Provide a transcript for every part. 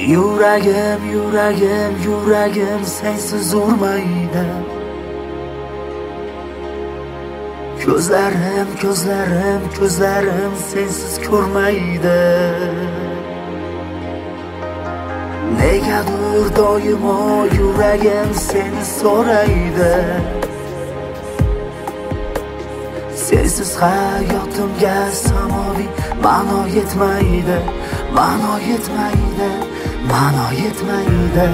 Yuragim, yuragim, yuragim sensiz urmaydi. Ko'zlarim, ko'zlarim, ko'zlarim sensiz ko'rmaydi. Negadir doimo yuragim seni so'raydi. Sensiz hayotimga samoviy ma'no yetmaydi, ma'no yetmaydi, ma'no yetmaydi.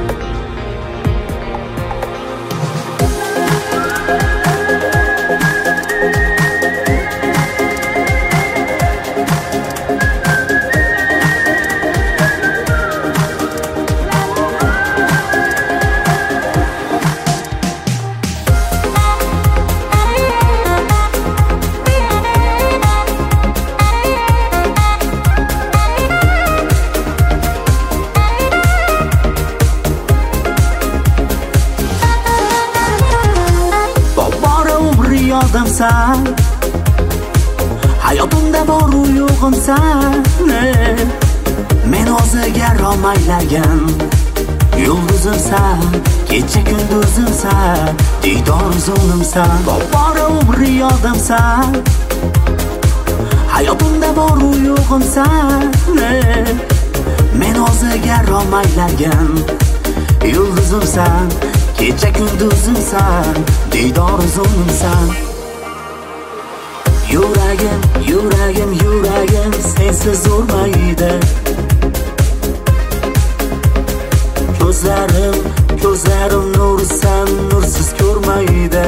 Yodimsan, hayotimda bor-u yo'g'imsan. Men o'ziga romaylagan yulduzimsan, kecha kunduzimsan, diydor zo'nimsan. Bor umr yodimsan, hayotimda bor-u yo'g'imsan. Men o'ziga romaylagan yulduzimsan, kecha kunduzimsan, diydor zo'nimsan. Yuragim, yuragim, yuragim sensiz urmaydi. Ko'zlarim, ko'zlarim nursan, nursiz ko'rmaydi.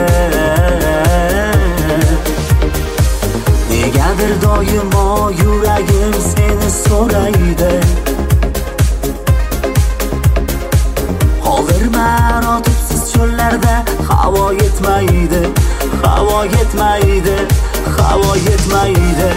Negadir doimo yuragim seni so'raydi. Qoldirma rotibsiz cho'llarda, havo yetmaydi, havo yetmaydi, havo yetmaydi.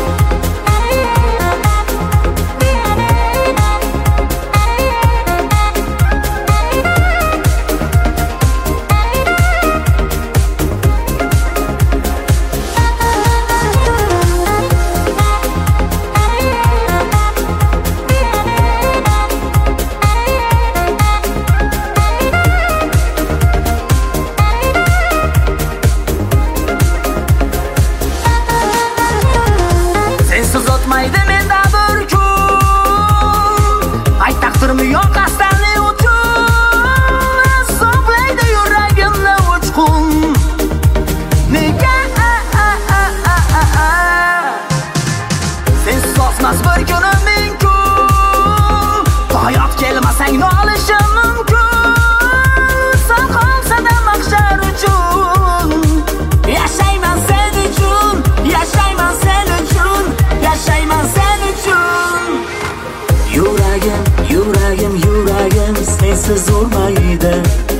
Bir kunim mumkin, hayot kelmasang nolishim mumkin. Sen qolsada mahshar uchun, yashayman sen uchun, yashayman sen uchun, yashayman sen uchun. Yuragim, yuragim, yuragim sensiz urmaydi.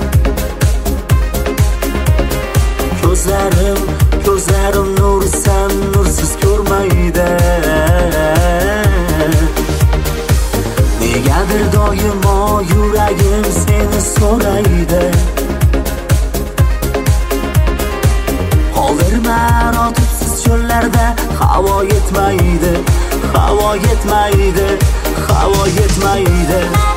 Ko'zlarim, ko'zlarim nursan, nursiz ko'rmaydi. Negadir doimo yuragim seni so'raydi. Qoldirma rotibsiz cho'llarda, havo yetmaydi, havo yetmaydi, havo yetmaydi.